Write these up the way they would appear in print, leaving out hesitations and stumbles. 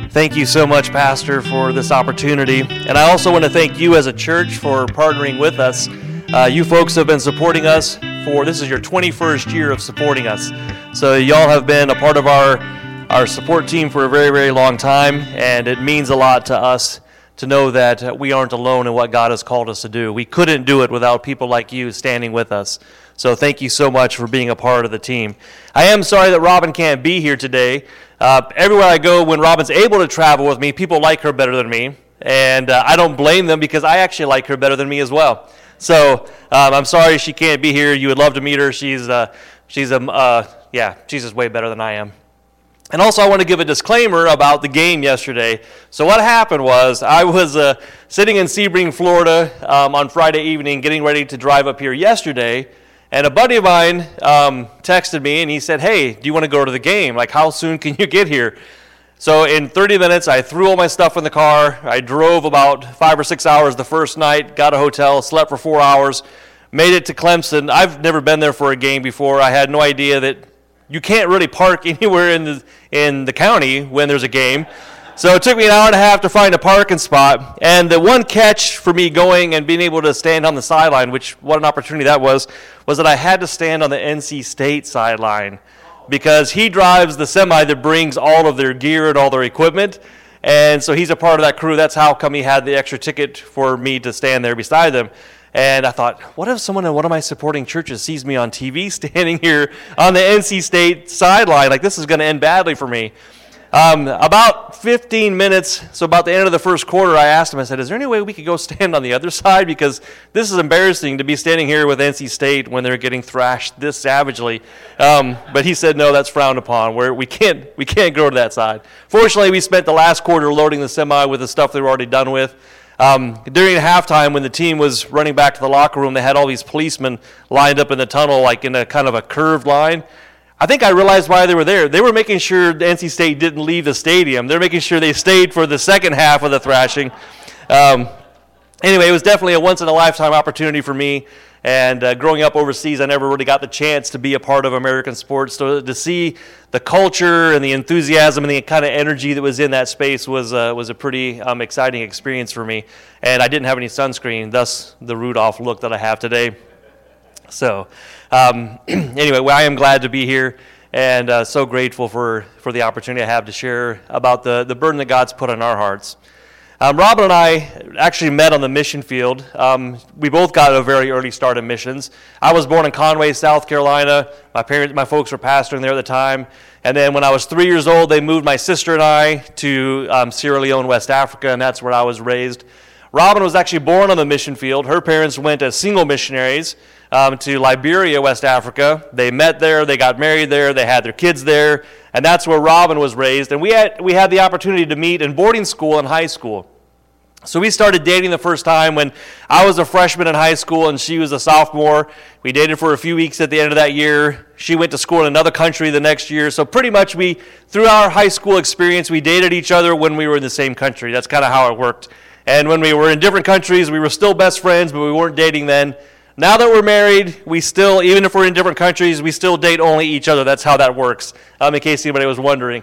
Thank you so much, Pastor, for this opportunity. And I also want to thank you as a church for partnering with us. You folks have been supporting us this is your 21st year of supporting us. So y'all have been a part of our support team for a very, very long time, and it means a lot to us to know that we aren't alone in what God has called us to do. We couldn't do it without people like you standing with us. So thank you so much for being a part of the team. I am sorry that Robin can't be here today. Everywhere I go, when Robin's able to travel with me, people like her better than me. And I don't blame them because I actually like her better than me as well. So I'm sorry she can't be here. You would love to meet her. She's just way better than I am. And also I want to give a disclaimer about the game yesterday. So what happened was I was sitting in Sebring, Florida on Friday evening getting ready to drive up here yesterday. And a buddy of mine texted me and he said, "Hey, do you want to go to the game? Like, how soon can you get here?" So in 30 minutes, I threw all my stuff in the car. I drove about 5 or 6 hours the first night, got a hotel, slept for 4 hours, made it to Clemson. I've never been there for a game before. I had no idea that you can't really park anywhere in the county when there's a game. So it took me an hour and a half to find a parking spot. And the one catch for me going and being able to stand on the sideline, which what an opportunity that was that I had to stand on the NC State sideline because he drives the semi that brings all of their gear and all their equipment. And so he's a part of that crew. That's how come he had the extra ticket for me to stand there beside them. And I thought, what if someone in one of my supporting churches sees me on TV standing here on the NC State sideline? Like, this is going to end badly for me. About 15 minutes, so about the end of the first quarter, I asked him, I said, "Is there any way we could go stand on the other side? Because this is embarrassing to be standing here with NC State when they're getting thrashed this savagely." But he said, "No, that's frowned upon. We can't go to that side." Fortunately, we spent the last quarter loading the semi with the stuff they were already done with. During halftime, when the team was running back to the locker room, they had all these policemen lined up in the tunnel, like in a kind of a curved line. I think I realized why they were there. They were making sure NC State didn't leave the stadium. They're making sure they stayed for the second half of the thrashing. Anyway, it was definitely a once-in-a-lifetime opportunity for me. And growing up overseas, I never really got the chance to be a part of American sports. So to see the culture and the enthusiasm and the kind of energy that was in that space was a pretty exciting experience for me. And I didn't have any sunscreen, thus the Rudolph look that I have today. So anyway, I am glad to be here and so grateful for the opportunity I have to share about the burden that God's put on our hearts. Robin and I actually met on the mission field. We both got a very early start in missions. I was born in Conway, South Carolina. My folks were pastoring there at the time. And then when I was 3 years old, they moved my sister and I to Sierra Leone, West Africa, and that's where I was raised. Robin was actually born on the mission field. Her parents went as single missionaries to Liberia, West Africa. They met there, they got married there, they had their kids there, and that's where Robin was raised. And we had the opportunity to meet in boarding school and high school. So we started dating the first time when I was a freshman in high school and she was a sophomore. We dated for a few weeks at the end of that year. She went to school in another country the next year. So pretty much through our high school experience, we dated each other when we were in the same country. That's kind of how it worked. And when we were in different countries, we were still best friends, but we weren't dating then. Now that we're married, we still, even if we're in different countries, we still date only each other. That's how that works, in case anybody was wondering.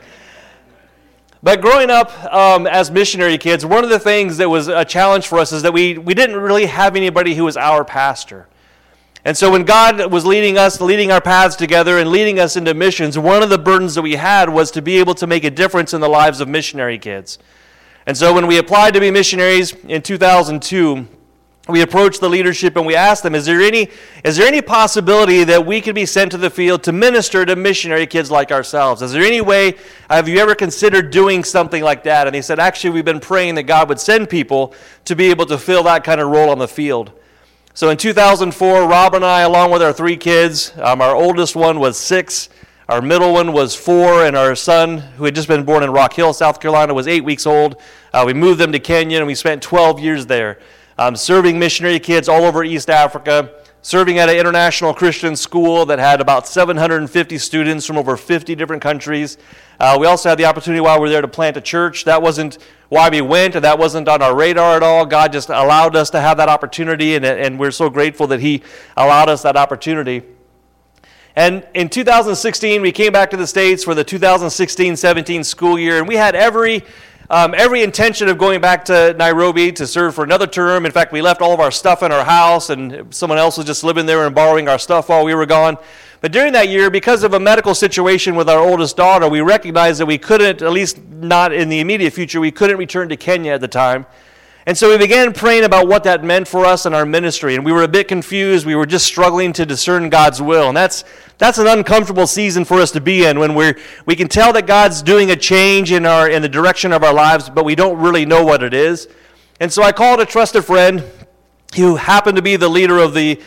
But growing up as missionary kids, one of the things that was a challenge for us is that we didn't really have anybody who was our pastor. And so when God was leading our paths together and leading us into missions, one of the burdens that we had was to be able to make a difference in the lives of missionary kids. And so when we applied to be missionaries in 2002, we approached the leadership and we asked them, is there any possibility that we could be sent to the field to minister to missionary kids like ourselves? Is there any way, have you ever considered doing something like that? And they said, actually, we've been praying that God would send people to be able to fill that kind of role on the field. So in 2004, Rob and I, along with our 3 kids, our oldest one was 6, our middle one was 4, and our son, who had just been born in Rock Hill, South Carolina, was 8 weeks old. We moved them to Kenya, and we spent 12 years there. Serving missionary kids all over East Africa, serving at an international Christian school that had about 750 students from over 50 different countries. We also had the opportunity while we were there to plant a church. That wasn't why we went, and that wasn't on our radar at all. God just allowed us to have that opportunity, and we're so grateful that He allowed us that opportunity. And in 2016, we came back to the States for the 2016-17 school year, and we had every every intention of going back to Nairobi to serve for another term. In fact, we left all of our stuff in our house, and someone else was just living there and borrowing our stuff while we were gone. But during that year, because of a medical situation with our oldest daughter, we recognized that we couldn't, at least not in the immediate future, we couldn't return to Kenya at the time. And so we began praying about what that meant for us in our ministry, and we were a bit confused. We were just struggling to discern God's will, and that's an uncomfortable season for us to be in when we can tell that God's doing a change in the direction of our lives, but we don't really know what it is. And so I called a trusted friend who happened to be the leader of the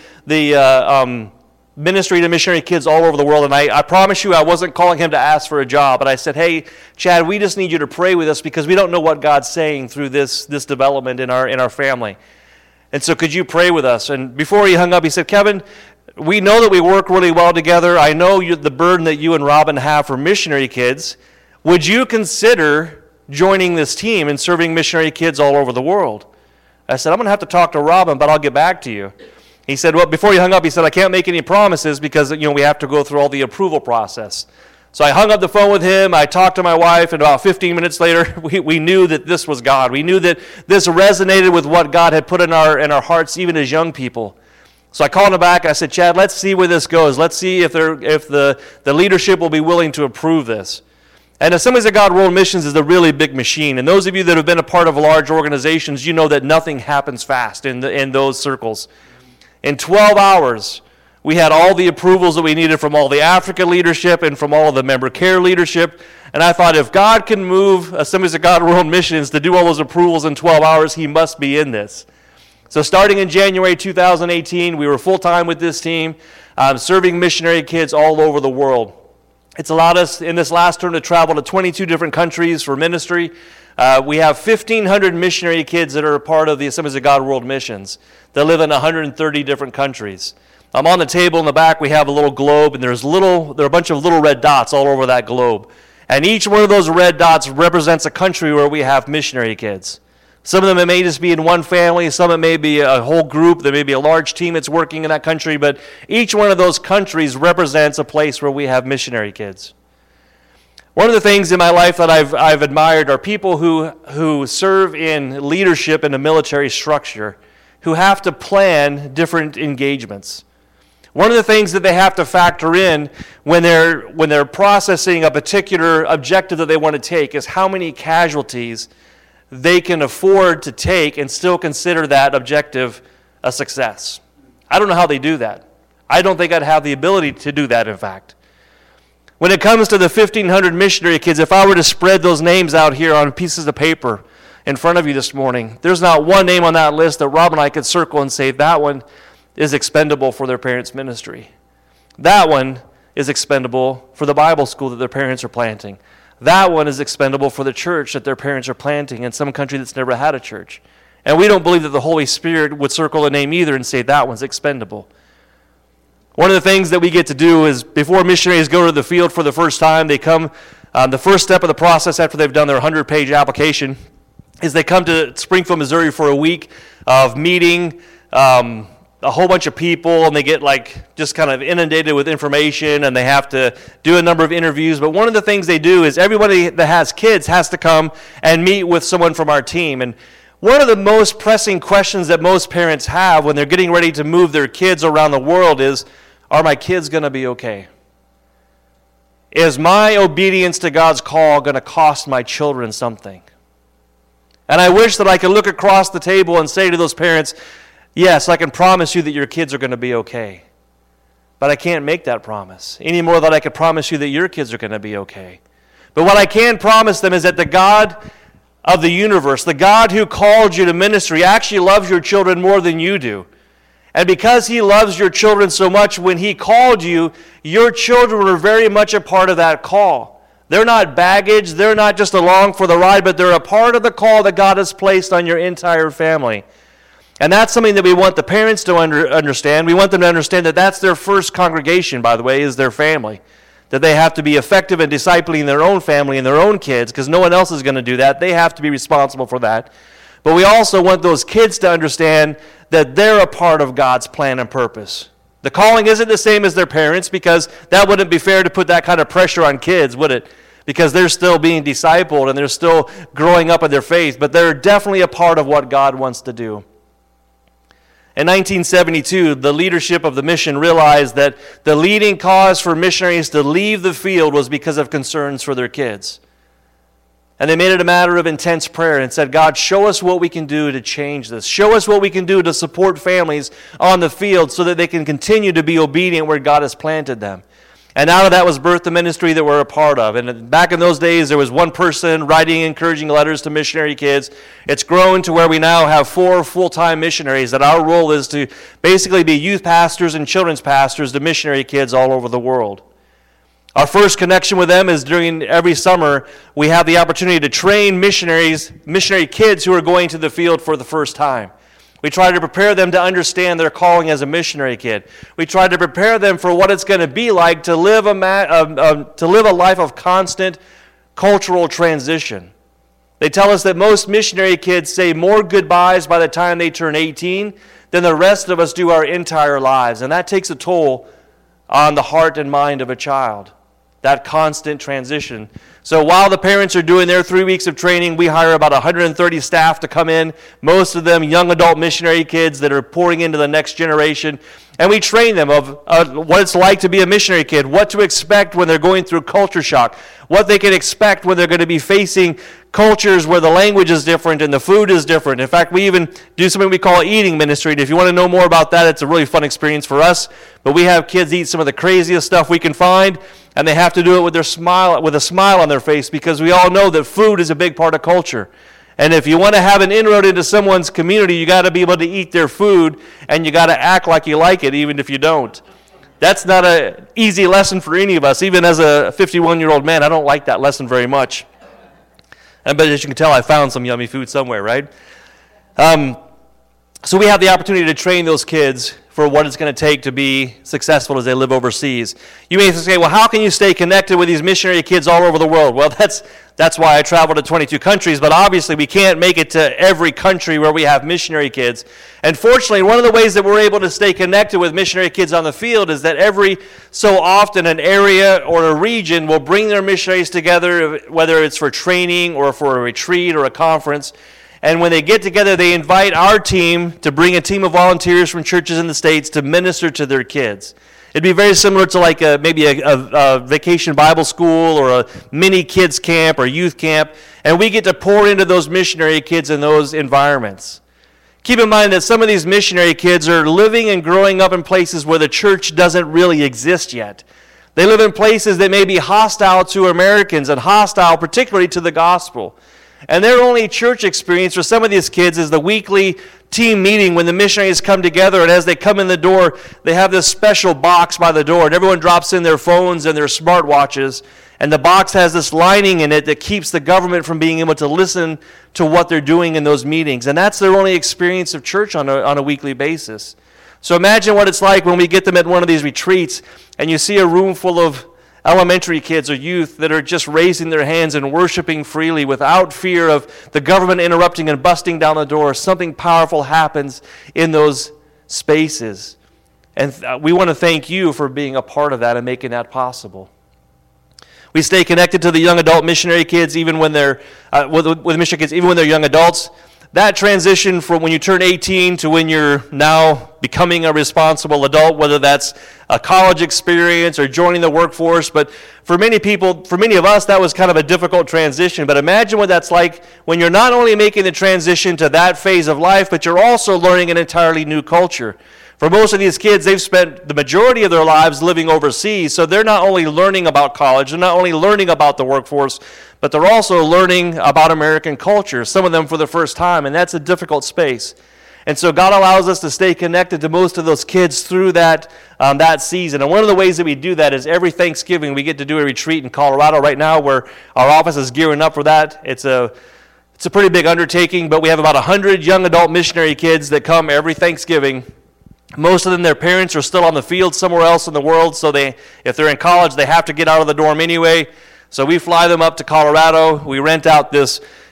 ministry to missionary kids all over the world, and I promise you I wasn't calling him to ask for a job, but I said, hey, Chad, we just need you to pray with us because we don't know what God's saying through this development in our family. And so could you pray with us? And before he hung up, he said, Kevin, we know that we work really well together. I know the burden that you and Robin have for missionary kids. Would you consider joining this team and serving missionary kids all over the world? I said, I'm going to have to talk to Robin, but I'll get back to you. He said, well, before he hung up, he said, I can't make any promises because, we have to go through all the approval process. So I hung up the phone with him. I talked to my wife, and about 15 minutes later, we knew that this was God. We knew that this resonated with what God had put in our hearts, even as young people. So I called him back. I said, Chad, let's see where this goes. Let's see if the leadership will be willing to approve this. And Assemblies of God World Missions is a really big machine. And those of you that have been a part of large organizations, you know that nothing happens fast in those circles. In 12 hours, we had all the approvals that we needed from all the Africa leadership and from all the member care leadership. And I thought, if God can move Assemblies of God World Missions to do all those approvals in 12 hours, he must be in this. So starting in January 2018, we were full-time with this team, serving missionary kids all over the world. It's allowed us in this last term to travel to 22 different countries for ministry. We have 1,500 missionary kids that are a part of the Assemblies of God World Missions that live in 130 different countries. On the table in the back, we have a little globe, and there are a bunch of little red dots all over that globe. And each one of those red dots represents a country where we have missionary kids. Some of them, it may just be in one family. Some, it may be a whole group. There may be a large team that's working in that country. But each one of those countries represents a place where we have missionary kids. One of the things in my life that I've admired are people who serve in leadership in a military structure who have to plan different engagements. One of the things that they have to factor in when they're processing a particular objective that they want to take is how many casualties they can afford to take and still consider that objective a success. I don't know how they do that. I don't think I'd have the ability to do that, in fact. When it comes to the 1,500 missionary kids, if I were to spread those names out here on pieces of paper in front of you this morning, there's not one name on that list that Rob and I could circle and say, that one is expendable for their parents' ministry. That one is expendable for the Bible school that their parents are planting. That one is expendable for the church that their parents are planting in some country that's never had a church. And we don't believe that the Holy Spirit would circle a name either and say that one's expendable. One of the things that we get to do is before missionaries go to the field for the first time, they come, the first step of the process after they've done their 100-page application is they come to Springfield, Missouri for a week of meeting a whole bunch of people, and they get just kind of inundated with information, and they have to do a number of interviews. But one of the things they do is everybody that has kids has to come and meet with someone from our team. And one of the most pressing questions that most parents have when they're getting ready to move their kids around the world is, are my kids going to be okay? Is my obedience to God's call going to cost my children something? And I wish that I could look across the table and say to those parents, yes, I can promise you that your kids are going to be okay. But I can't make that promise any more than I could promise you that your kids are going to be okay. But what I can promise them is that the God of the universe, the God who called you to ministry, actually loves your children more than you do. And because he loves your children so much, when he called you, your children were very much a part of that call. They're not baggage, they're not just along for the ride, but they're a part of the call that God has placed on your entire family. And that's something that we want the parents to understand. We want them to understand that that's their first congregation, by the way, is their family. That they have to be effective in discipling their own family and their own kids, because no one else is going to do that. They have to be responsible for that. But we also want those kids to understand that they're a part of God's plan and purpose. The calling isn't the same as their parents, because that wouldn't be fair to put that kind of pressure on kids, would it? because they're still being discipled and they're still growing up in their faith, but they're definitely a part of what God wants to do. In 1972, the leadership of the mission realized that the leading cause for missionaries to leave the field was because of concerns for their kids. And they made it a matter of intense prayer and said, God, show us what we can do to change this. Show us what we can do to support families on the field so that they can continue to be obedient where God has planted them. And out of that was birthed the ministry that we're a part of. And back in those days, there was one person writing encouraging letters to missionary kids. It's grown to where we now have 4 full-time missionaries, that our role is to basically be youth pastors and children's pastors to missionary kids all over the world. Our first connection with them is during every summer, we have the opportunity to train missionary kids who are going to the field for the first time. We try to prepare them to understand their calling as a missionary kid. We try to prepare them for what it's going to be like to live a life of constant cultural transition. They tell us that most missionary kids say more goodbyes by the time they turn 18 than the rest of us do our entire lives. And that takes a toll on the heart and mind of a child, that constant transition. So while the parents are doing their 3 weeks of training, we hire about 130 staff to come in, most of them young adult missionary kids that are pouring into the next generation. And we train them of what it's like to be a missionary kid, what to expect when they're going through culture shock, what they can expect when they're going to be facing cultures where the language is different and the food is different. In fact, we even do something we call eating ministry. And if you want to know more about that, it's a really fun experience for us. But we have kids eat some of the craziest stuff we can find, and they have to do it with a smile on their face, because we all know that food is a big part of culture. And if you want to have an inroad into someone's community, you got to be able to eat their food, and you got to act like you like it, even if you don't. That's not an easy lesson for any of us. Even as a 51-year-old man, I don't like that lesson very much. But as you can tell, I found some yummy food somewhere, right? So we have the opportunity to train those kids for what it's going to take to be successful as they live overseas. You may say, well, how can you stay connected with these missionary kids all over the world? Well, that's why I travel to 22 countries, but obviously we can't make it to every country where we have missionary kids. And fortunately, one of the ways that we're able to stay connected with missionary kids on the field is that every so often an area or a region will bring their missionaries together, whether it's for training or for a retreat or a conference. And when they get together, they invite our team to bring a team of volunteers from churches in the States to minister to their kids. It'd be very similar to like maybe a vacation Bible school or a mini kids camp or youth camp, and we get to pour into those missionary kids in those environments. Keep in mind that some of these missionary kids are living and growing up in places where the church doesn't really exist yet. They live in places that may be hostile to Americans and hostile particularly to the gospel. And their only church experience for some of these kids is the weekly team meeting when the missionaries come together, and as they come in the door, they have this special box by the door, and everyone drops in their phones and their smartwatches, and the box has this lining in it that keeps the government from being able to listen to what they're doing in those meetings. And that's their only experience of church on a weekly basis. So imagine what it's like when we get them at one of these retreats, and you see a room full of elementary kids or youth that are just raising their hands and worshiping freely without fear of the government interrupting and busting down the door. Something powerful happens in those spaces. And we want to thank you for being a part of that and making that possible. We stay connected to the young adult missionary kids even when they're with missionary kids even when they're young adults. That transition from when you turn 18 to when you're now becoming a responsible adult, whether that's a college experience or joining the workforce, but for many people, for many of us, that was kind of a difficult transition. But imagine what that's like when you're not only making the transition to that phase of life, but you're also learning an entirely new culture. For most of these kids, they've spent the majority of their lives living overseas, so they're not only learning about college, they're not only learning about the workforce, but they're also learning about American culture, some of them for the first time, and that's a difficult space. And so God allows us to stay connected to most of those kids through that season. And one of the ways that we do that is every Thanksgiving we get to do a retreat in Colorado right now where our office is gearing up for that. It's a pretty big undertaking, but we have about 100 young adult missionary kids that come every Thanksgiving. Most of them, their parents are still on the field somewhere else in the world, so if they're in college, they have to get out of the dorm anyway. So we fly them up to Colorado. We rent out this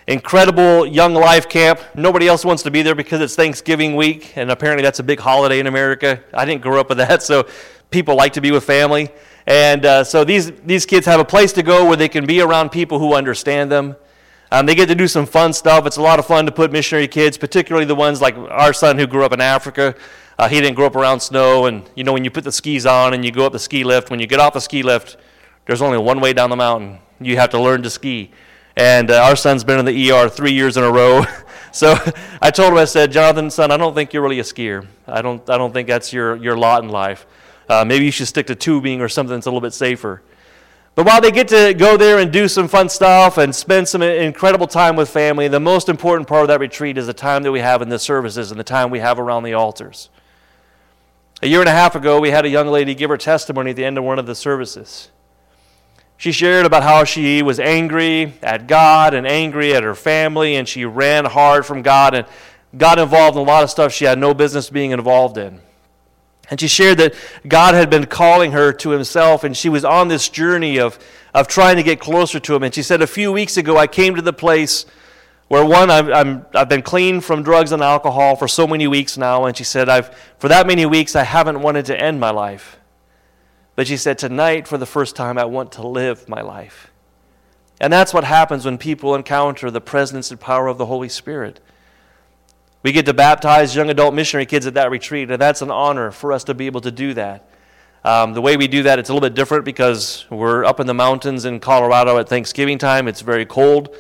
incredible Young Life camp. Nobody else wants to be there because it's Thanksgiving week, and apparently that's a big holiday in America. I didn't grow up with that, so people like to be with family. And so these kids have a place to go where they can be around people who understand them. They get to do some fun stuff. It's a lot of fun to put missionary kids, particularly the ones like our son who grew up in Africa. He didn't grow up around snow, and when you put the skis on and you go up the ski lift, when you get off the ski lift, there's only one way down the mountain. You have to learn to ski. And our son's been in the ER 3 years in a row. So I told him, I said, Jonathan, son, I don't think you're really a skier. I don't think that's your lot in life. Maybe you should stick to tubing or something that's a little bit safer. But while they get to go there and do some fun stuff and spend some incredible time with family, the most important part of that retreat is the time that we have in the services and the time we have around the altars. A year and a half ago, we had a young lady give her testimony at the end of one of the services. She shared about how she was angry at God and angry at her family, and she ran hard from God and got involved in a lot of stuff she had no business being involved in. And she shared that God had been calling her to himself, and she was on this journey of trying to get closer to him. And she said, a few weeks ago, I came to the place where, one, I've been clean from drugs and alcohol for so many weeks now. And she said, for that many weeks, I haven't wanted to end my life. But she said, tonight, for the first time, I want to live my life. And that's what happens when people encounter the presence and power of the Holy Spirit. We get to baptize young adult missionary kids at that retreat, and that's an honor for us to be able to do that. The way we do that, it's a little bit different because we're up in the mountains in Colorado at Thanksgiving time. It's very cold.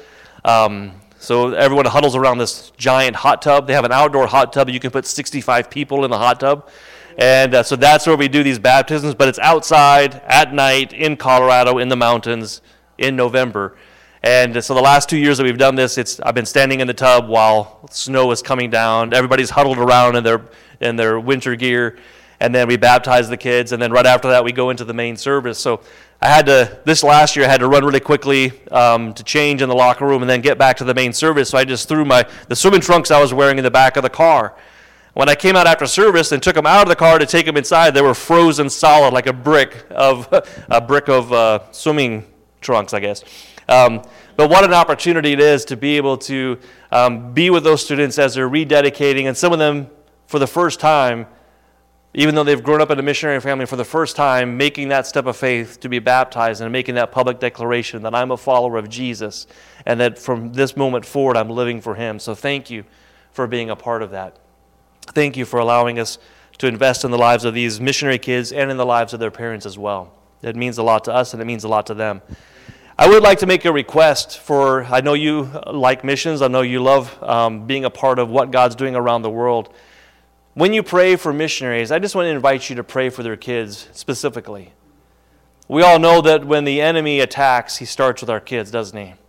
So everyone huddles around this giant hot tub. They have an outdoor hot tub. You can put 65 people in the hot tub. And so that's where we do these baptisms. But it's outside at night in Colorado in the mountains in November. And so the last 2 years that we've done this, I've been standing in the tub while snow is coming down. Everybody's huddled around in their winter gear. And then we baptize the kids. And then right after that, we go into the main service. So this last year, I had to run really quickly to change in the locker room and then get back to the main service. So I just threw the swimming trunks I was wearing in the back of the car. When I came out after service and took them out of the car to take them inside, they were frozen solid like a brick of swimming trunks, I guess. But what an opportunity it is to be able to be with those students as they're rededicating, and some of them for the first time, even though they've grown up in a missionary family, for the first time making that step of faith to be baptized and making that public declaration that I'm a follower of Jesus and that from this moment forward I'm living for him. So thank you for being a part of that. Thank you for allowing us to invest in the lives of these missionary kids and in the lives of their parents as well. It means a lot to us and it means a lot to them. I would like to make a request I know you like missions. I know you love being a part of what God's doing around the world. When you pray for missionaries, I just want to invite you to pray for their kids specifically. We all know that when the enemy attacks, he starts with our kids, doesn't he?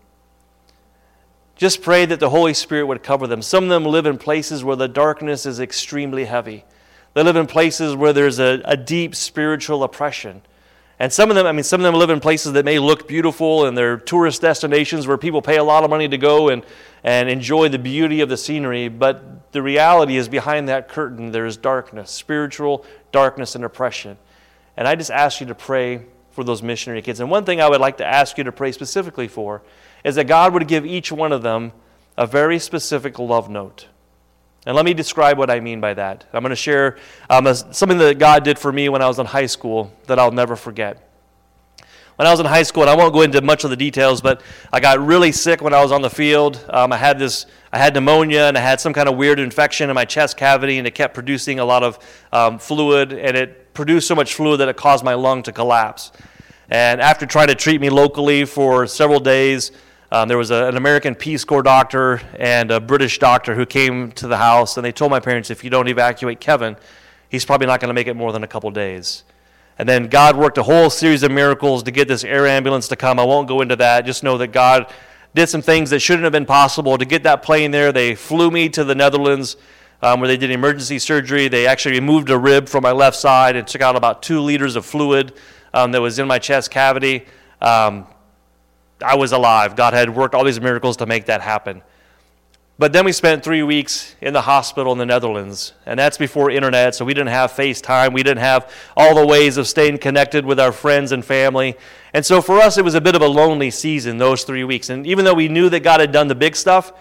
Just pray that the Holy Spirit would cover them. Some of them live in places where the darkness is extremely heavy. They live in places where there's a deep spiritual oppression. And some of them live in places that may look beautiful, and they're tourist destinations where people pay a lot of money to go and enjoy the beauty of the scenery. But the reality is behind that curtain there is darkness, spiritual darkness and oppression. And I just ask you to pray for those missionary kids. And one thing I would like to ask you to pray specifically for is that God would give each one of them a very specific love note. And let me describe what I mean by that. I'm going to share something that God did for me when I was in high school that I'll never forget. When I was in high school, and I won't go into much of the details, but I got really sick when I was on the field. I had pneumonia, and I had some kind of weird infection in my chest cavity, and it kept producing a lot of fluid, and it produced so much fluid that it caused my lung to collapse. And after trying to treat me locally for several days, there was an American Peace Corps doctor and a British doctor who came to the house, and they told my parents, if you don't evacuate Kevin, he's probably not going to make it more than a couple days. And then God worked a whole series of miracles to get this air ambulance to come. I won't go into that. Just know that God did some things that shouldn't have been possible. To get that plane there, they flew me to the Netherlands where they did emergency surgery. They actually removed a rib from my left side and took out about 2 liters of fluid that was in my chest cavity. I was alive. God had worked all these miracles to make that happen. But then we spent 3 weeks in the hospital in the Netherlands, and that's before internet, so we didn't have FaceTime. We didn't have all the ways of staying connected with our friends and family. And so for us, it was a bit of a lonely season, those 3 weeks. And even though we knew that God had done the big stuff,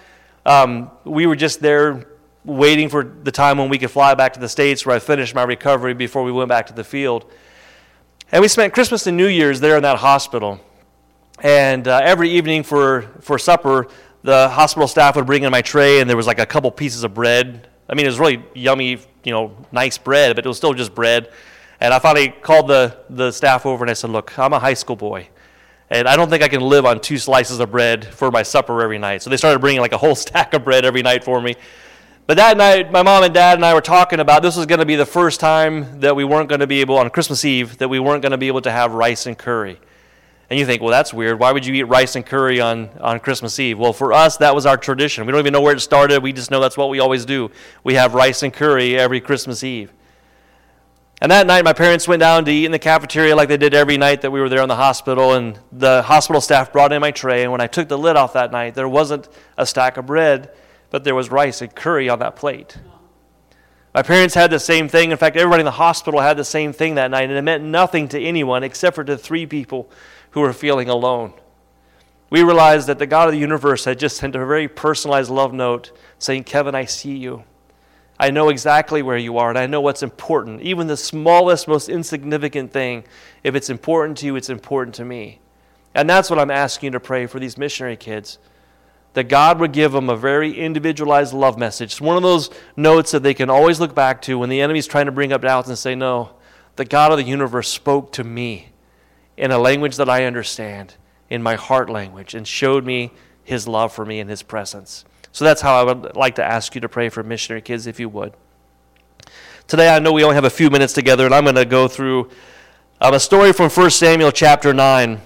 we were just there waiting for the time when we could fly back to the States where I finished my recovery before we went back to the field. And we spent Christmas and New Year's there in that hospital. And every evening for supper, the hospital staff would bring in my tray, and there was like a couple pieces of bread. I mean, it was really yummy, nice bread, but it was still just bread. And I finally called the staff over, and I said, look, I'm a high school boy, and I don't think I can live on 2 slices of bread for my supper every night. So they started bringing like a whole stack of bread every night for me. But that night, my mom and dad and I were talking about this was going to be the first time that we weren't going to be able, on Christmas Eve, that we weren't going to be able to have rice and curry. And you think, well, that's weird. Why would you eat rice and curry on Christmas Eve? Well, for us, that was our tradition. We don't even know where it started. We just know that's what we always do. We have rice and curry every Christmas Eve. And that night, my parents went down to eat in the cafeteria like they did every night that we were there in the hospital. And the hospital staff brought in my tray. And when I took the lid off that night, there wasn't a stack of bread, but there was rice and curry on that plate. My parents had the same thing. In fact, everybody in the hospital had the same thing that night. And it meant nothing to anyone except for the 3 people who were feeling alone. We realized that the God of the universe had just sent a very personalized love note saying, Kevin, I see you. I know exactly where you are, and I know what's important. Even the smallest, most insignificant thing, if it's important to you, it's important to me. And that's what I'm asking you to pray for these missionary kids, that God would give them a very individualized love message. It's one of those notes that they can always look back to when the enemy's trying to bring up doubts and say, no, the God of the universe spoke to me in a language that I understand, in my heart language, and showed me his love for me and his presence. So that's how I would like to ask you to pray for missionary kids, if you would. Today, I know we only have a few minutes together, and I'm going to go through a story from 1 Samuel chapter 9,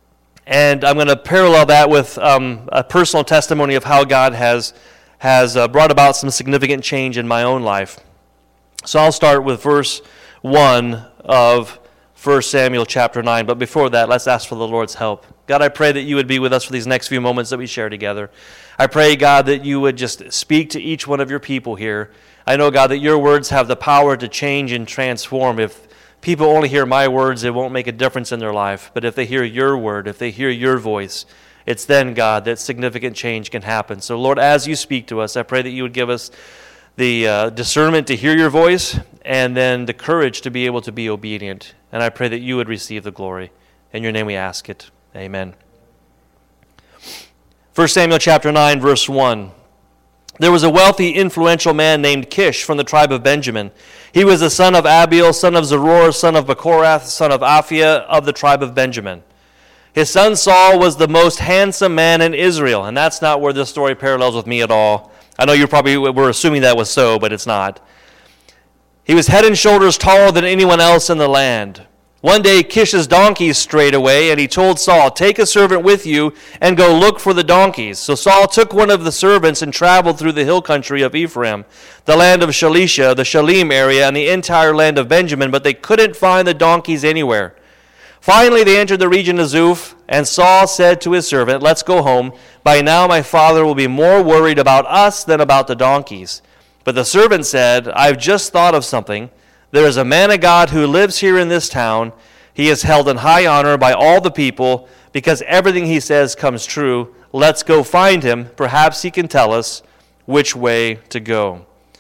and I'm going to parallel that with a personal testimony of how God has brought about some significant change in my own life. So I'll start with verse 1 of 1 Samuel chapter 9. But before that, let's ask for the Lord's help. God, I pray that you would be with us for these next few moments that we share together. I pray, God, that you would just speak to each one of your people here. I know, God, that your words have the power to change and transform. If people only hear my words, it won't make a difference in their life. But if they hear your word, if they hear your voice, it's then, God, that significant change can happen. So, Lord, as you speak to us, I pray that you would give us the discernment to hear your voice and then the courage to be able to be obedient. And I pray that you would receive the glory. In your name we ask it. Amen. 1 Samuel chapter 9, verse 1. There was a wealthy, influential man named Kish from the tribe of Benjamin. He was the son of Abiel, son of Zeror, son of Bechorath, son of Aphiah of the tribe of Benjamin. His son Saul was the most handsome man in Israel. And that's not where this story parallels with me at all. I know you probably were assuming that was so, but it's not. He was head and shoulders taller than anyone else in the land. One day Kish's donkeys strayed away, and he told Saul, "Take a servant with you and go look for the donkeys." So Saul took one of the servants and traveled through the hill country of Ephraim, the land of Shalisha, the Shalim area, and the entire land of Benjamin, but they couldn't find the donkeys anywhere. Finally, they entered the region of Zuph, and Saul said to his servant, "Let's go home. By now my father will be more worried about us than about the donkeys." But the servant said, "I've just thought of something. There is a man of God who lives here in this town. He is held in high honor by all the people because everything he says comes true. Let's go find him. Perhaps he can tell us which way to go."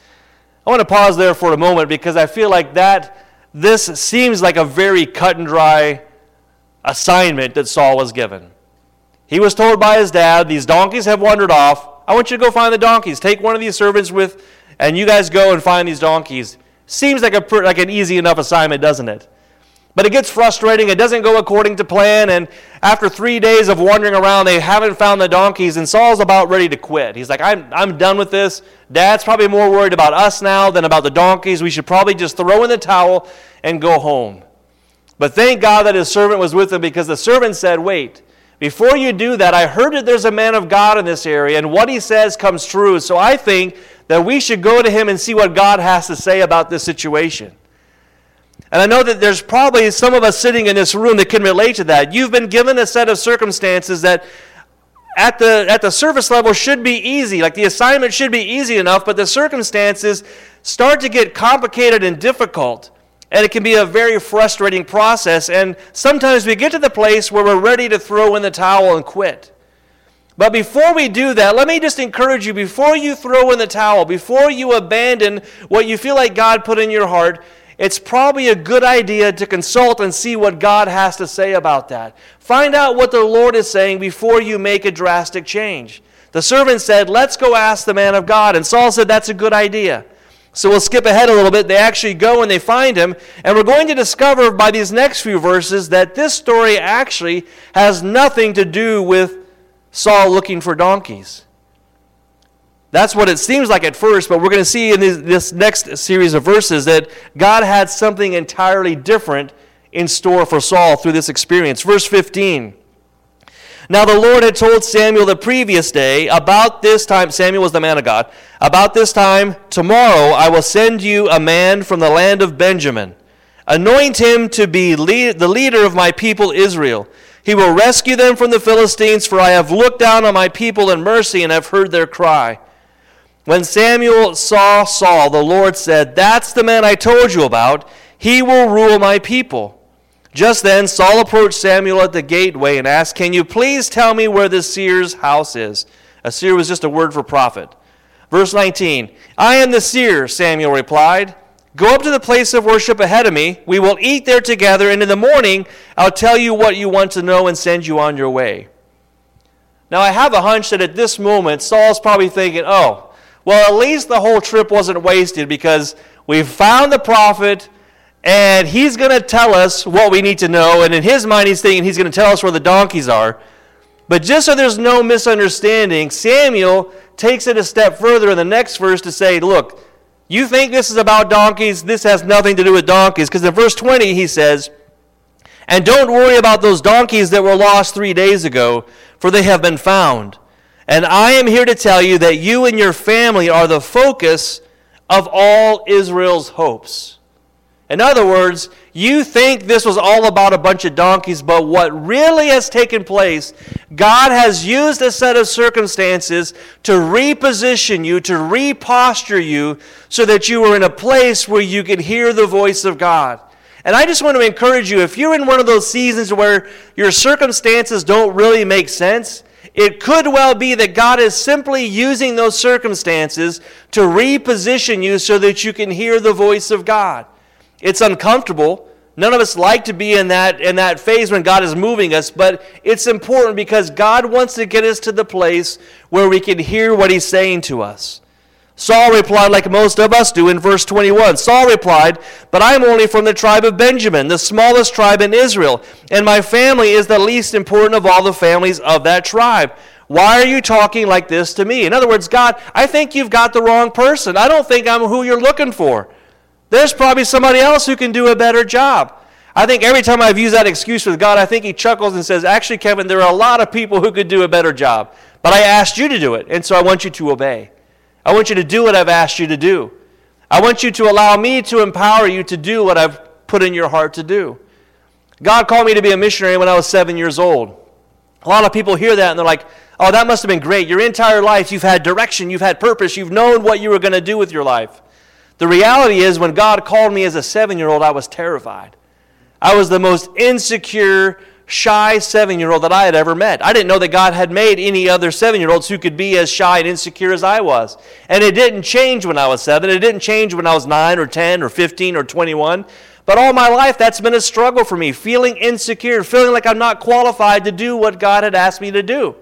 I want to pause there for a moment because I feel like this seems like a very cut and dry assignment that Saul was given. He was told by his dad, "These donkeys have wandered off. I want you to go find the donkeys. Take one of these servants and you guys go and find these donkeys." Seems like an easy enough assignment, doesn't it? But it gets frustrating. It doesn't go according to plan. And after 3 days of wandering around, they haven't found the donkeys. And Saul's about ready to quit. He's like, I'm done with this. Dad's probably more worried about us now than about the donkeys. We should probably just throw in the towel and go home. But thank God that his servant was with him, because the servant said, "Wait, before you do that, I heard that there's a man of God in this area, and what he says comes true. So I think that we should go to him and see what God has to say about this situation." And I know that there's probably some of us sitting in this room that can relate to that. You've been given a set of circumstances that at the surface level should be easy. Like the assignment should be easy enough, but the circumstances start to get complicated and difficult. And it can be a very frustrating process. And sometimes we get to the place where we're ready to throw in the towel and quit. But before we do that, let me just encourage you, before you throw in the towel, before you abandon what you feel like God put in your heart, it's probably a good idea to consult and see what God has to say about that. Find out what the Lord is saying before you make a drastic change. The servant said, let's go ask the man of God. And Saul said, that's a good idea. So we'll skip ahead a little bit. They actually go and they find him. And we're going to discover by these next few verses that this story actually has nothing to do with Saul looking for donkeys. That's what it seems like at first, but we're going to see in this next series of verses that God had something entirely different in store for Saul through this experience. Verse 15. Now the Lord had told Samuel the previous day, about this time, Samuel was the man of God, about this time tomorrow I will send you a man from the land of Benjamin. Anoint him to be the leader of my people Israel. He will rescue them from the Philistines, for I have looked down on my people in mercy and have heard their cry. When Samuel saw Saul, the Lord said, that's the man I told you about. He will rule my people. Just then Saul approached Samuel at the gateway and asked, can you please tell me where the seer's house is? A seer was just a word for prophet. Verse 19, I am the seer, Samuel replied. Go up to the place of worship ahead of me. We will eat there together, and in the morning I'll tell you what you want to know and send you on your way. Now I have a hunch that at this moment Saul's probably thinking, oh, well, at least the whole trip wasn't wasted because we found the prophet and he's going to tell us what we need to know. And in his mind, he's thinking he's going to tell us where the donkeys are. But just so there's no misunderstanding, Samuel takes it a step further in the next verse to say, look, you think this is about donkeys? This has nothing to do with donkeys. Because in verse 20, he says, and don't worry about those donkeys that were lost 3 days ago, for they have been found. And I am here to tell you that you and your family are the focus of all Israel's hopes. In other words, you think this was all about a bunch of donkeys, but what really has taken place, God has used a set of circumstances to reposition you, to reposture you, so that you are in a place where you can hear the voice of God. And I just want to encourage you, if you're in one of those seasons where your circumstances don't really make sense, it could well be that God is simply using those circumstances to reposition you so that you can hear the voice of God. It's uncomfortable. None of us like to be in that phase when God is moving us, but it's important because God wants to get us to the place where we can hear what He's saying to us. Saul replied like most of us do in verse 21. Saul replied, but I am only from the tribe of Benjamin, the smallest tribe in Israel, and my family is the least important of all the families of that tribe. Why are you talking like this to me? In other words, God, I think you've got the wrong person. I don't think I'm who you're looking for. There's probably somebody else who can do a better job. I think every time I've used that excuse with God, I think He chuckles and says, actually, Kevin, there are a lot of people who could do a better job, but I asked you to do it, and so I want you to obey. I want you to do what I've asked you to do. I want you to allow me to empower you to do what I've put in your heart to do. God called me to be a missionary when I was 7 years old. A lot of people hear that and they're like, oh, that must have been great. Your entire life you've had direction, you've had purpose, you've known what you were going to do with your life. The reality is when God called me as a 7-year-old, I was terrified. I was the most insecure, shy 7-year-old that I had ever met. I didn't know that God had made any other 7-year-olds who could be as shy and insecure as I was. And it didn't change when I was 7. It didn't change when I was 9 or 10 or 15 or 21. But all my life, that's been a struggle for me, feeling insecure, feeling like I'm not qualified to do what God had asked me to do.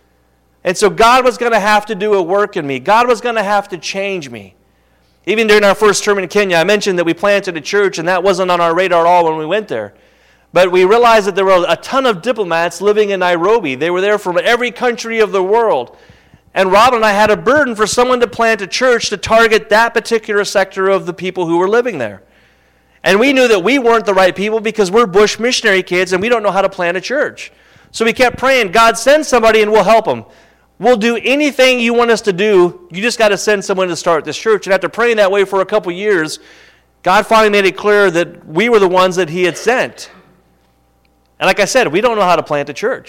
And so God was going to have to do a work in me. God was going to have to change me. Even during our first term in Kenya, I mentioned that we planted a church, and that wasn't on our radar at all when we went there. But we realized that there were a ton of diplomats living in Nairobi. They were there from every country of the world. And Rob and I had a burden for someone to plant a church to target that particular sector of the people who were living there. And we knew that we weren't the right people because we're Bush missionary kids and we don't know how to plant a church. So we kept praying, God, send somebody and we'll help them. We'll do anything you want us to do. You just got to send someone to start this church. And after praying that way for a couple years, God finally made it clear that we were the ones that He had sent. And like I said, we don't know how to plant a church.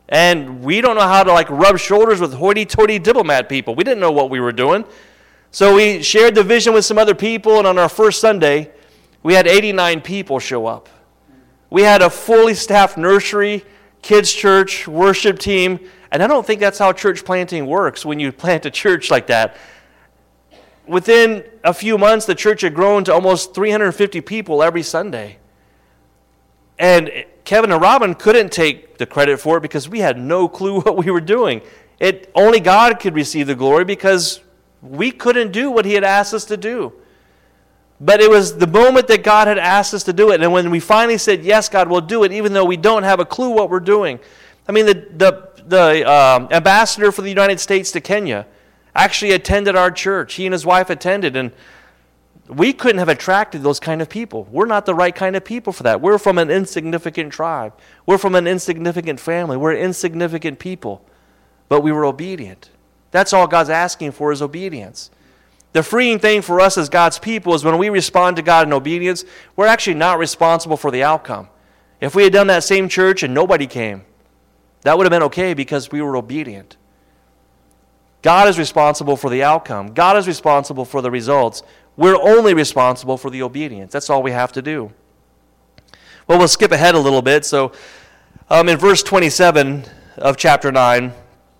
And we don't know how to rub shoulders with hoity-toity diplomat people. We didn't know what we were doing. So we shared the vision with some other people, and on our first Sunday, we had 89 people show up. We had a fully staffed nursery, kids' church, worship team, and I don't think that's how church planting works when you plant a church like that. Within a few months, the church had grown to almost 350 people every Sunday. And Kevin and Robin couldn't take the credit for it because we had no clue what we were doing. Only God could receive the glory because we couldn't do what he had asked us to do. But it was the moment that God had asked us to do it. And when we finally said, yes, God, we'll do it, even though we don't have a clue what we're doing. I mean, the ambassador for the United States to Kenya actually attended our church. He and his wife attended, and we couldn't have attracted those kind of people. We're not the right kind of people for that. We're from an insignificant tribe. We're from an insignificant family. We're insignificant people. But we were obedient. That's all God's asking for is obedience. The freeing thing for us as God's people is when we respond to God in obedience, we're actually not responsible for the outcome. If we had done that same church and nobody came, that would have been okay because we were obedient. God is responsible for the outcome. God is responsible for the results. We're only responsible for the obedience. That's all we have to do. Well, we'll skip ahead a little bit. So in verse 27 of chapter 9,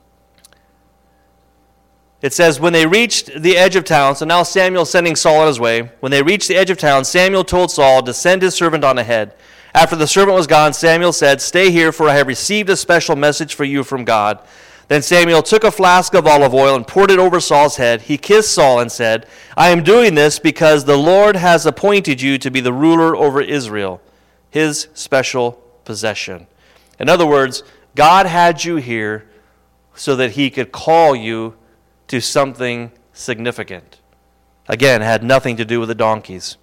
it says, when they reached the edge of town, so now Samuel's sending Saul on his way. When they reached the edge of town, Samuel told Saul to send his servant on ahead. After the servant was gone, Samuel said, stay here, for I have received a special message for you from God. Then Samuel took a flask of olive oil and poured it over Saul's head. He kissed Saul and said, I am doing this because the Lord has appointed you to be the ruler over Israel, his special possession. In other words, God had you here so that he could call you to something significant. Again, it had nothing to do with the donkeys.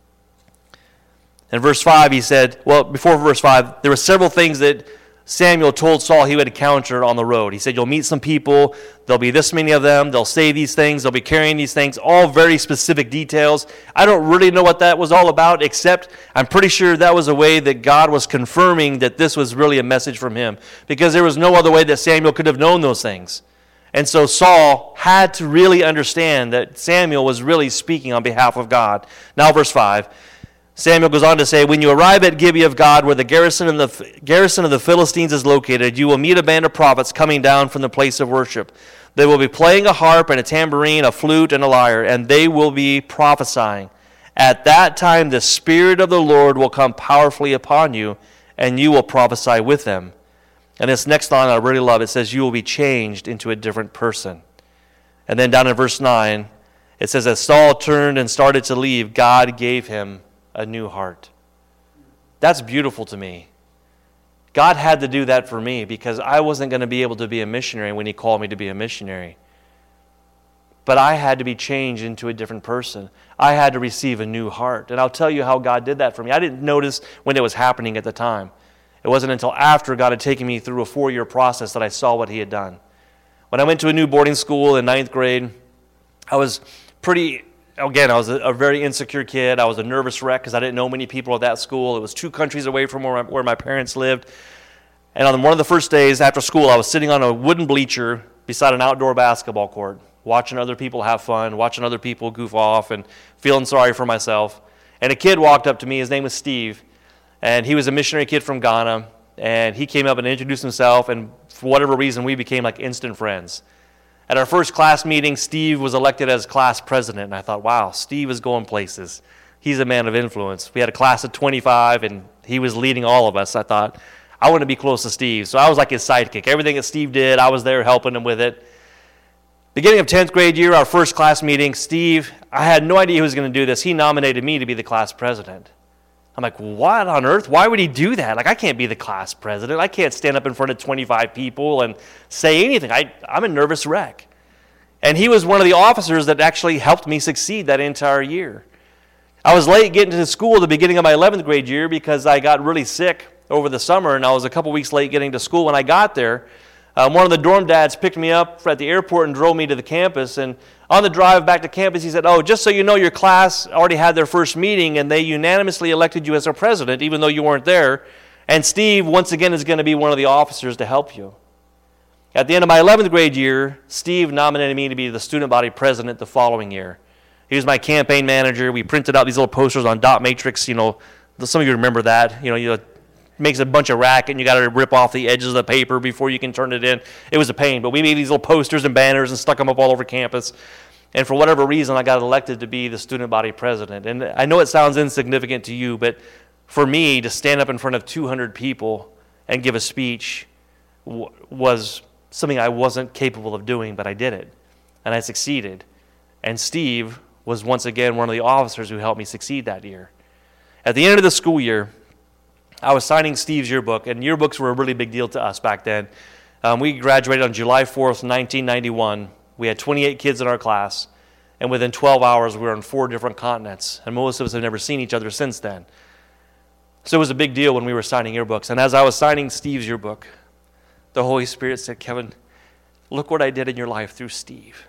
In verse 5, he said, well, before verse 5, there were several things that Samuel told Saul he would encounter on the road. He said, you'll meet some people, there'll be this many of them, they'll say these things, they'll be carrying these things, all very specific details. I don't really know what that was all about, except I'm pretty sure that was a way that God was confirming that this was really a message from him, because there was no other way that Samuel could have known those things. And so Saul had to really understand that Samuel was really speaking on behalf of God. Now verse 5, Samuel goes on to say, when you arrive at Gibeah of God, where the garrison of the Philistines is located, you will meet a band of prophets coming down from the place of worship. They will be playing a harp and a tambourine, a flute and a lyre, and they will be prophesying. At that time the Spirit of the Lord will come powerfully upon you, and you will prophesy with them. And this next line I really love. It says, you will be changed into a different person. And then down in verse 9, it says, as Saul turned and started to leave, God gave him a new heart. That's beautiful to me. God had to do that for me because I wasn't going to be able to be a missionary when he called me to be a missionary. But I had to be changed into a different person. I had to receive a new heart. And I'll tell you how God did that for me. I didn't notice when it was happening at the time. It wasn't until after God had taken me through a 4-year process that I saw what he had done. When I went to a new boarding school in 9th grade, I was a very insecure kid. I was a nervous wreck because I didn't know many people at that school. It was 2 countries away from where my parents lived. And on one of the first days after school, I was sitting on a wooden bleacher beside an outdoor basketball court, watching other people have fun, watching other people goof off, and feeling sorry for myself. And a kid walked up to me. His name was Steve. And he was a missionary kid from Ghana, and he came up and introduced himself, and for whatever reason, we became like instant friends. At our first class meeting, Steve was elected as class president, and I thought, wow, Steve is going places. He's a man of influence. We had a class of 25, and he was leading all of us. I thought, I want to be close to Steve. So I was like his sidekick. Everything that Steve did, I was there helping him with it. Beginning of 10th grade year, our first class meeting, Steve, I had no idea he was going to do this. He nominated me to be the class president. I'm like, what on earth? Why would he do that? Like, I can't be the class president. I can't stand up in front of 25 people and say anything. I'm a nervous wreck. And he was one of the officers that actually helped me succeed that entire year. I was late getting to school at the beginning of my 11th grade year because I got really sick over the summer, and I was a couple weeks late getting to school. When I got there, one of the dorm dads picked me up at the airport and drove me to the campus. And on the drive back to campus, he said, oh, just so you know, your class already had their first meeting, and they unanimously elected you as their president, even though you weren't there. And Steve, once again, is going to be one of the officers to help you. At the end of my 11th grade year, Steve nominated me to be the student body president the following year. He was my campaign manager. We printed out these little posters on dot matrix. Some of you remember that. Makes a bunch of racket, and you got to rip off the edges of the paper before you can turn it in. It was a pain, but we made these little posters and banners and stuck them up all over campus. And for whatever reason, I got elected to be the student body president. And I know it sounds insignificant to you, but for me, to stand up in front of 200 people and give a speech was something I wasn't capable of doing, but I did it, and I succeeded. And Steve was once again one of the officers who helped me succeed that year. At the end of the school year, I was signing Steve's yearbook, and yearbooks were a really big deal to us back then. We graduated on July 4th, 1991. We had 28 kids in our class, and within 12 hours, we were on 4 different continents, and most of us have never seen each other since then. So it was a big deal when we were signing yearbooks. And as I was signing Steve's yearbook, the Holy Spirit said, "Kevin, look what I did in your life through Steve.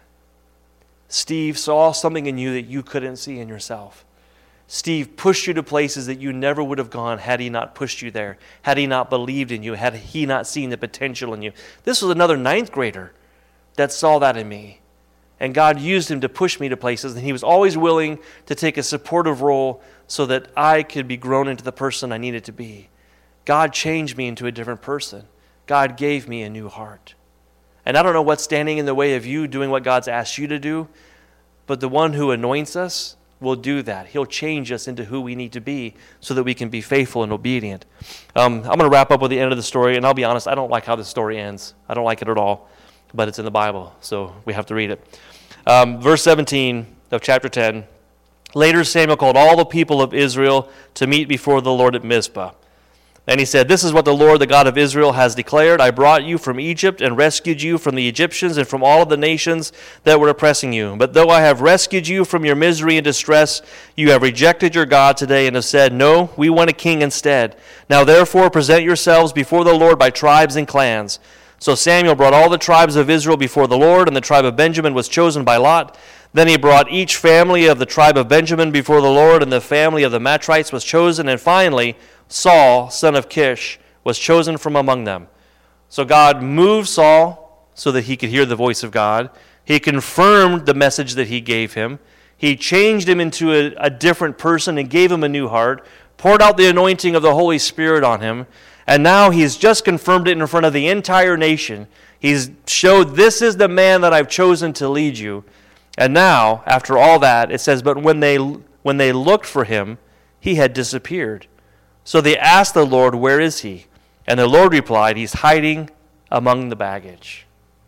Steve saw something in you that you couldn't see in yourself. Steve pushed you to places that you never would have gone had he not pushed you there, had he not believed in you, had he not seen the potential in you." This was another 9th grader that saw that in me. And God used him to push me to places, and he was always willing to take a supportive role so that I could be grown into the person I needed to be. God changed me into a different person. God gave me a new heart. And I don't know what's standing in the way of you doing what God's asked you to do, but the one who anoints us will do that. He'll change us into who we need to be so that we can be faithful and obedient. I'm going to wrap up with the end of the story, and I'll be honest, I don't like how the story ends. I don't like it at all, but it's in the Bible, so we have to read it. Verse 17 of chapter 10, "Later Samuel called all the people of Israel to meet before the Lord at Mizpah. And he said, 'This is what the Lord, the God of Israel, has declared. I brought you from Egypt and rescued you from the Egyptians and from all of the nations that were oppressing you. But though I have rescued you from your misery and distress, you have rejected your God today and have said, "No, we want a king instead." Now therefore present yourselves before the Lord by tribes and clans.' So Samuel brought all the tribes of Israel before the Lord, and the tribe of Benjamin was chosen by lot. Then he brought each family of the tribe of Benjamin before the Lord, and the family of the Matrites was chosen. And finally, Saul, son of Kish, was chosen from among them." So God moved Saul so that he could hear the voice of God. He confirmed the message that he gave him. He changed him into a different person and gave him a new heart, poured out the anointing of the Holy Spirit on him, and now he's just confirmed it in front of the entire nation. He's showed, "This is the man that I've chosen to lead you." And now, after all that, it says, "But when they looked for him, he had disappeared. So they asked the Lord, 'Where is he?' And the Lord replied, 'He's hiding among the baggage.'"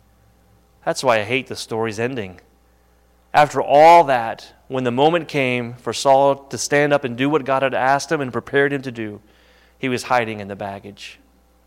That's why I hate the story's ending. After all that, when the moment came for Saul to stand up and do what God had asked him and prepared him to do, he was hiding in the baggage.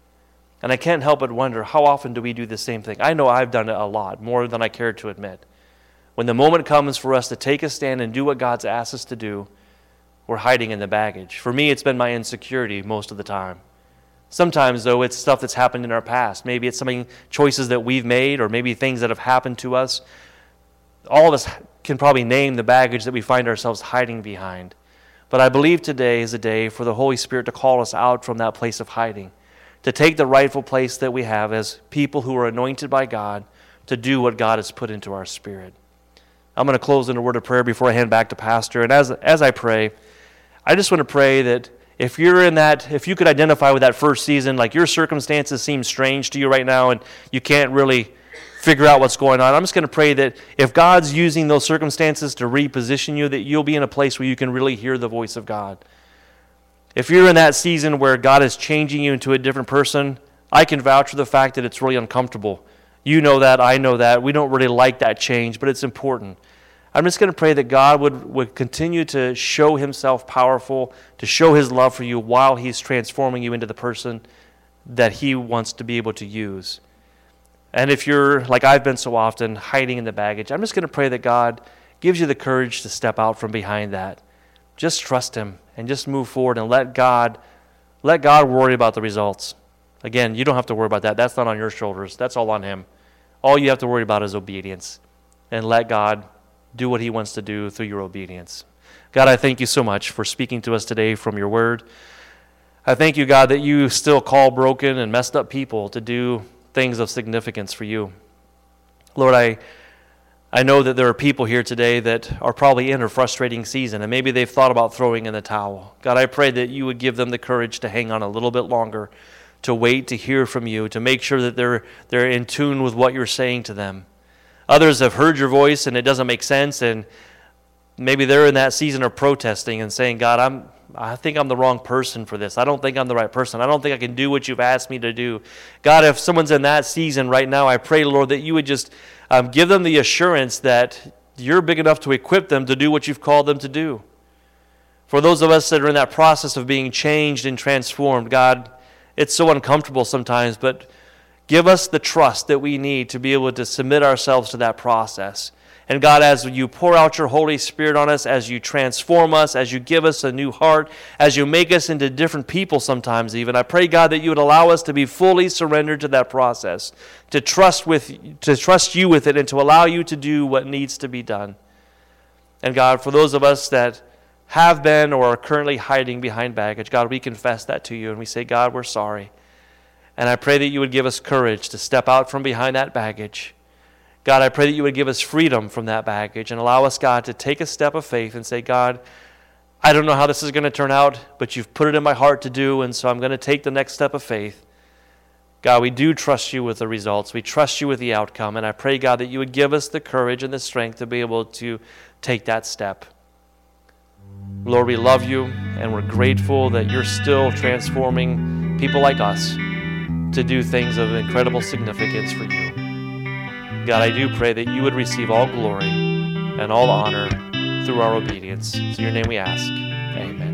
And I can't help but wonder, how often do we do the same thing? I know I've done it a lot, more than I care to admit. When the moment comes for us to take a stand and do what God's asked us to do, we're hiding in the baggage. For me, it's been my insecurity most of the time. Sometimes, though, it's stuff that's happened in our past. Maybe it's choices that we've made, or maybe things that have happened to us. All of us can probably name the baggage that we find ourselves hiding behind. But I believe today is a day for the Holy Spirit to call us out from that place of hiding, to take the rightful place that we have as people who are anointed by God to do what God has put into our spirit. I'm going to close in a word of prayer before I hand back to Pastor. And as I pray, I just want to pray that if you could identify with that first season, like your circumstances seem strange to you right now and you can't really figure out what's going on, I'm just going to pray that if God's using those circumstances to reposition you, that you'll be in a place where you can really hear the voice of God. If you're in that season where God is changing you into a different person, I can vouch for the fact that it's really uncomfortable. You know that, I know that. We don't really like that change, but it's important. I'm just going to pray that God would continue to show himself powerful, to show his love for you while he's transforming you into the person that he wants to be able to use. And if you're, like I've been so often, hiding in the baggage, I'm just going to pray that God gives you the courage to step out from behind that. Just trust him and just move forward and let God worry about the results. Again, you don't have to worry about that. That's not on your shoulders. That's all on him. All you have to worry about is obedience. And let God do what he wants to do through your obedience. God, I thank you so much for speaking to us today from your word. I thank you, God, that you still call broken and messed up people to do things of significance for you. Lord, I know that there are people here today that are probably in a frustrating season, and maybe they've thought about throwing in the towel. God, I pray that you would give them the courage to hang on a little bit longer, to wait to hear from you, to make sure that they're in tune with what you're saying to them. Others have heard your voice and it doesn't make sense, and maybe they're in that season of protesting and saying, God, I think I'm the wrong person for this. I don't think I'm the right person. I don't think I can do what you've asked me to do. God, if someone's in that season right now, I pray, Lord, that you would just give them the assurance that you're big enough to equip them to do what you've called them to do. For those of us that are in that process of being changed and transformed, God, it's so uncomfortable sometimes, but give us the trust that we need to be able to submit ourselves to that process. And God, as you pour out your Holy Spirit on us, as you transform us, as you give us a new heart, as you make us into different people sometimes even, I pray, God, that you would allow us to be fully surrendered to that process, to trust you with it, and to allow you to do what needs to be done. And God, for those of us that have been or are currently hiding behind baggage, God, we confess that to you, and we say, God, we're sorry. And I pray that you would give us courage to step out from behind that baggage. God, I pray that you would give us freedom from that baggage and allow us, God, to take a step of faith and say, God, I don't know how this is going to turn out, but you've put it in my heart to do, and so I'm going to take the next step of faith. God, we do trust you with the results. We trust you with the outcome, and I pray, God, that you would give us the courage and the strength to be able to take that step. Lord, we love you, and we're grateful that you're still transforming people like us to do things of incredible significance for you. God, I do pray that you would receive all glory and all honor through our obedience. In your name we ask. Amen.